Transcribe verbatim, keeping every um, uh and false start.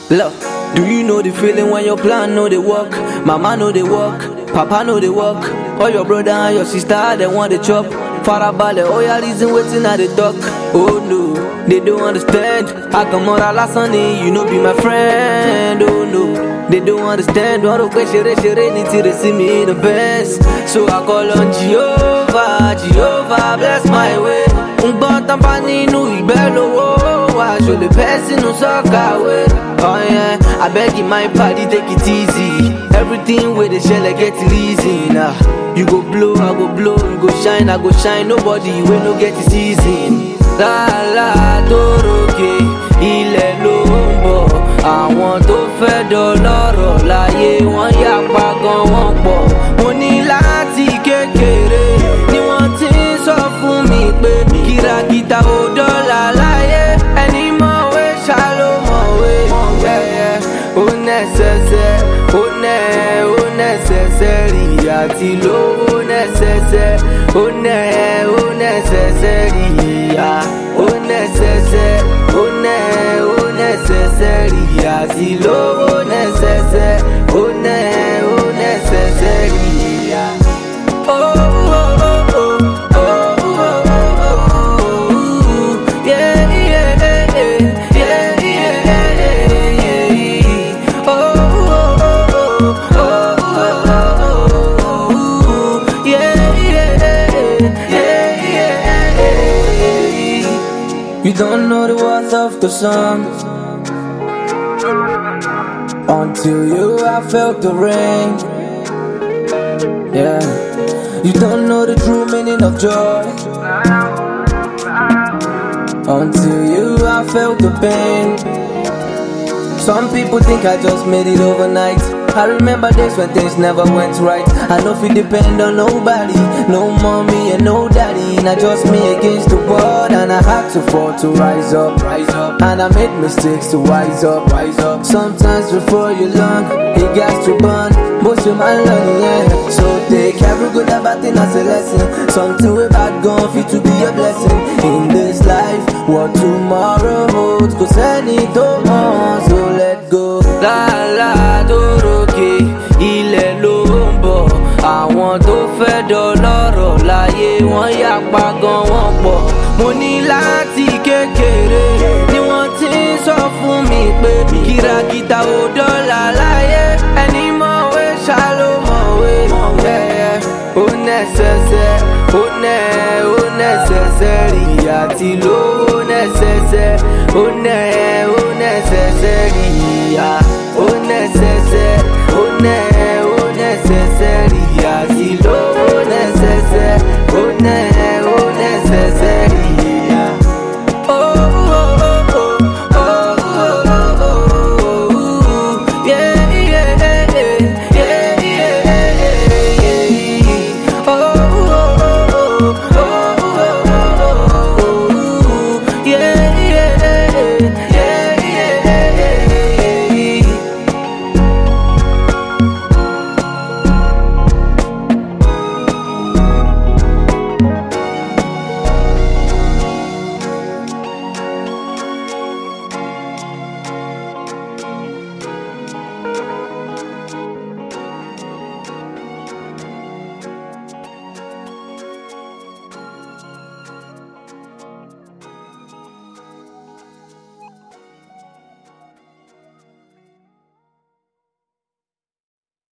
Look, do you know the feeling when your plan know they work? Mama know they work, Papa know they work. All your brother and your sister, they want the chop. Farabale, oh yeah, reason waiting at the dock. Oh no, they don't understand. I come out last Sunday, you know be my friend. Oh no, they don't understand. What a question, they need to see me the best. So I call on Jehovah, Jehovah bless my way. But I'm panning no bello. I show the person who suck away. Oh yeah, I beg you my party, take it easy. Everything with the shell, I get it easy. Nah, you go blow, I go blow. You go shine, I go shine. Nobody will no get it easy. La la doroke, ilẹ̀ ló ń bọ̀. Àwọn tó fẹ́ dọlọ́rọ̀ láyé wọ́n yapa gan wọ́n pọ̀. Mo ní láti kékeré ni wọ́n ti ń sọ fún mi pé kìràkìtà ò dọ́là láyé. Ẹni mọ̀wé ṣá ló mọ̀wé. Ó nẹ́sẹsẹ, ó nẹ́, ó nẹ́sẹsẹ rí àti lówó nẹ́sẹsẹ. Ó nẹ́, ó nẹ́sẹsẹ rí ìyá. Ó nẹ́sẹsẹ, ó nẹ́, ó nẹ́sẹsẹ rí àti lówó nẹ́sẹsẹ. Ó nẹ́, ó nẹ́sẹsẹ rí ìyá. Oh, oh, oh, oh, oh, oh, oh, oh, yeah, yeah, yeah, yeah, yeah, yeah. Oh, oh, oh, oh, oh, oh, yeah, yeah, yeah, yeah. You don't know the worth of the sun until you have felt the rain. Yeah, you don't know the true meaning of joy until you have felt the pain. Some people think I just made it overnight. I remember days when things never went right. I know if you depend on nobody, no mommy and no daddy. Not just me against the world, and I had to fall to rise up, rise up. And I made mistakes to wise up, rise up. Sometimes before you learn, it got to burn. Most of my learning, yeah. So take every good and bad thing as a lesson. Something way bad gone fit to be a blessing in this life. What tomorrow holds, cause any tomorrow, so let go. La la doroke, ilẹ̀ ló ń bọ̀. Àwọn tó fẹ́ dọlọ́rọ̀ láyé wọ́n yapa gan wọ́n pọ̀. Mo ní láti kékeré ni wọ́n ti ń sọ fún mi pé kìràkìtà ò dọ́là láyé. Ẹni mọ̀wé ṣá ló mọ̀wé. Ó nẹ́sẹsẹ, ó nẹ́, ó nẹ́sẹsẹ rí àti lówó nẹ́sẹsẹ. Ó nẹ́, ó nẹ́sẹsẹ rí ìyá.